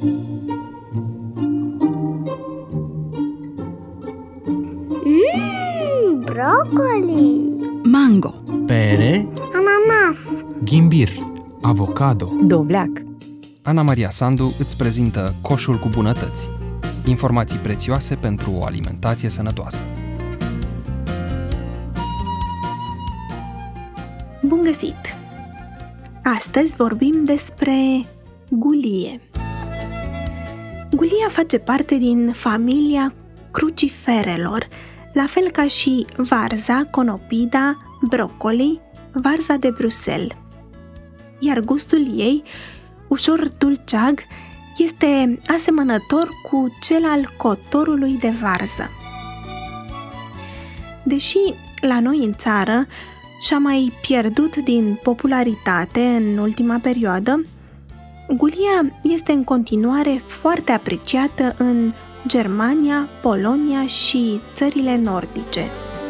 Broccoli, mango, pere, ananas, ghimbir, avocado. dovleac. Ana Maria Sandu îți prezintă Coșul cu bunătăți. Informații prețioase pentru o alimentație sănătoasă. Bun găsit! Astăzi vorbim despre gulie. Gulia face parte din familia cruciferelor, la fel ca și varza, conopida, broccoli, varza de Bruxelles. Iar gustul ei, ușor dulceag, este asemănător cu cel al cotorului de varză. Deși la noi în țară și-a mai pierdut din popularitate în ultima perioadă, gulia este în continuare foarte apreciată în Germania, Polonia și țările nordice.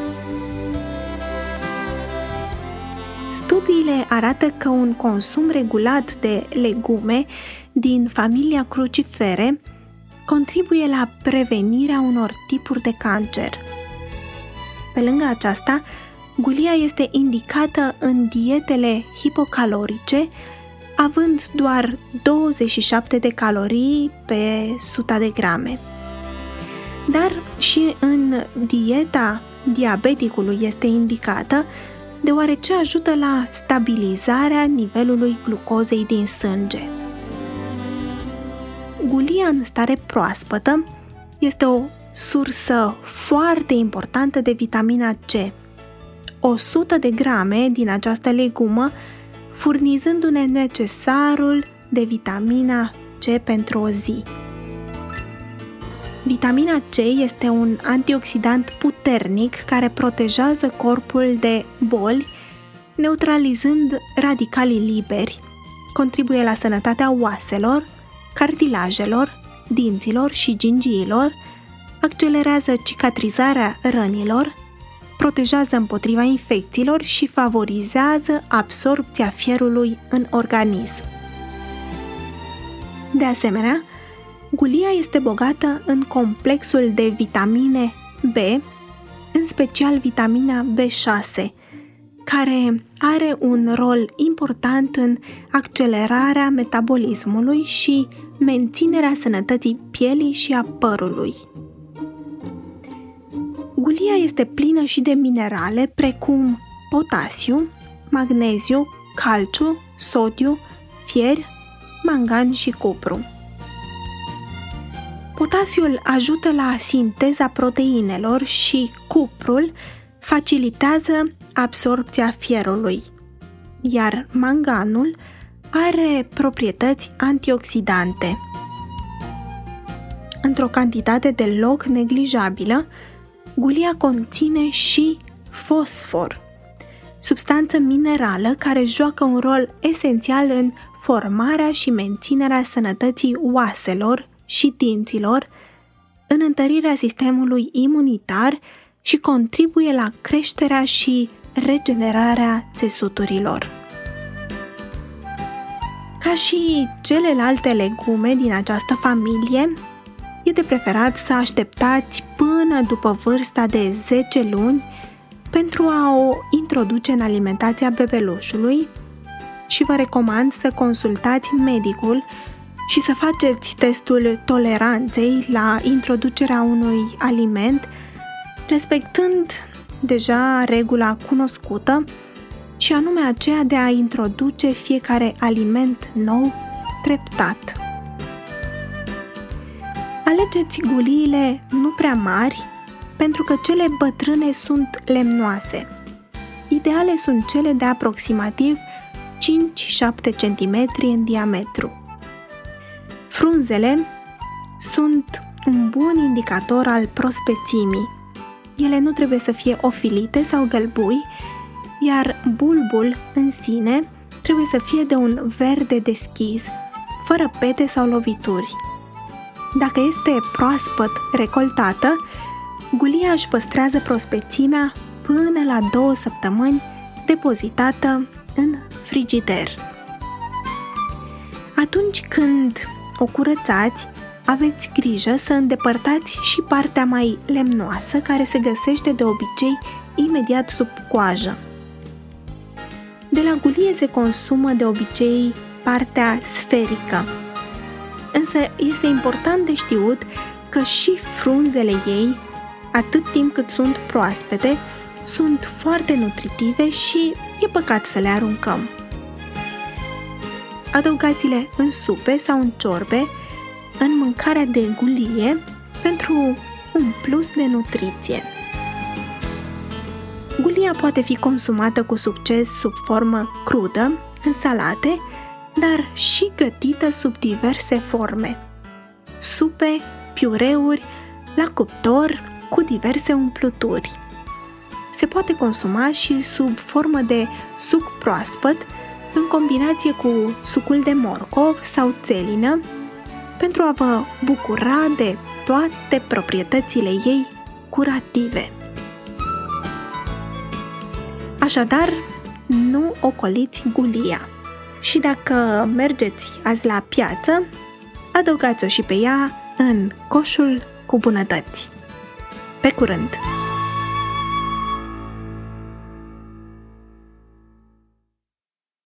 Studiile arată că un consum regulat de legume din familia crucifere contribuie la prevenirea unor tipuri de cancer. Pe lângă aceasta, gulia este indicată în dietele hipocalorice, având doar 27 de calorii pe 100 de grame. Dar și în dieta diabeticului este indicată, deoarece ajută la stabilizarea nivelului glucozei din sânge. Gulia în stare proaspătă este o sursă foarte importantă de vitamina C. 100 de grame din această legumă furnizându-ne necesarul de vitamina C pentru o zi. Vitamina C este un antioxidant puternic care protejează corpul de boli, neutralizând radicalii liberi, contribuie la sănătatea oaselor, cartilajelor, dinților și gingiilor, accelerează cicatrizarea rănilor, protejează împotriva infecțiilor și favorizează absorbția fierului în organism. De asemenea, gulia este bogată în complexul de vitamine B, în special vitamina B6, care are un rol important în accelerarea metabolismului și menținerea sănătății pielii și a părului. Gulia este plină și de minerale precum potasiu, magneziu, calciu, sodiu, fier, mangan și cupru. Potasiul ajută la sinteza proteinelor și cuprul facilitează absorbția fierului, iar manganul are proprietăți antioxidante. Într-o cantitate deloc neglijabilă, gulia conține și fosfor, substanță minerală care joacă un rol esențial în formarea și menținerea sănătății oaselor și dinților, în întărirea sistemului imunitar și contribuie la creșterea și regenerarea țesuturilor. Ca și celelalte legume din această familie, e de preferat să așteptați până după vârsta de 10 luni pentru a o introduce în alimentația bebelușului și vă recomand să consultați medicul și să faceți testul toleranței la introducerea unui aliment, respectând deja regula cunoscută și anume aceea de a introduce fiecare aliment nou treptat. Alegeți guliile nu prea mari, pentru că cele bătrâne sunt lemnoase. Ideale sunt cele de aproximativ 5-7 cm în diametru. Frunzele sunt un bun indicator al prospețimii. Ele nu trebuie să fie ofilite sau gălbui, iar bulbul în sine trebuie să fie de un verde deschis, fără pete sau lovituri. Dacă este proaspăt recoltată, gulia își păstrează prospețimea până la 2 săptămâni depozitată în frigider. Atunci când o curățați, aveți grijă să îndepărtați și partea mai lemnoasă, care se găsește de obicei imediat sub coajă. De la gulie se consumă de obicei partea sferică, însă este important de știut că și frunzele ei, atât timp cât sunt proaspete, sunt foarte nutritive și e păcat să le aruncăm. Adăugați-le în supe sau în ciorbe, în mâncarea de gulie, pentru un plus de nutriție. Gulia poate fi consumată cu succes sub formă crudă, în salate, dar și gătită sub diverse forme. Supe, piureuri, la cuptor, cu diverse umpluturi. Se poate consuma și sub formă de suc proaspăt, în combinație cu sucul de morcov sau țelină, pentru a vă bucura de toate proprietățile ei curative. Așadar, nu ocoliți gulia și dacă mergeți azi la piață, adăugați-o și pe ea în coșul cu bunătăți. Pe curând!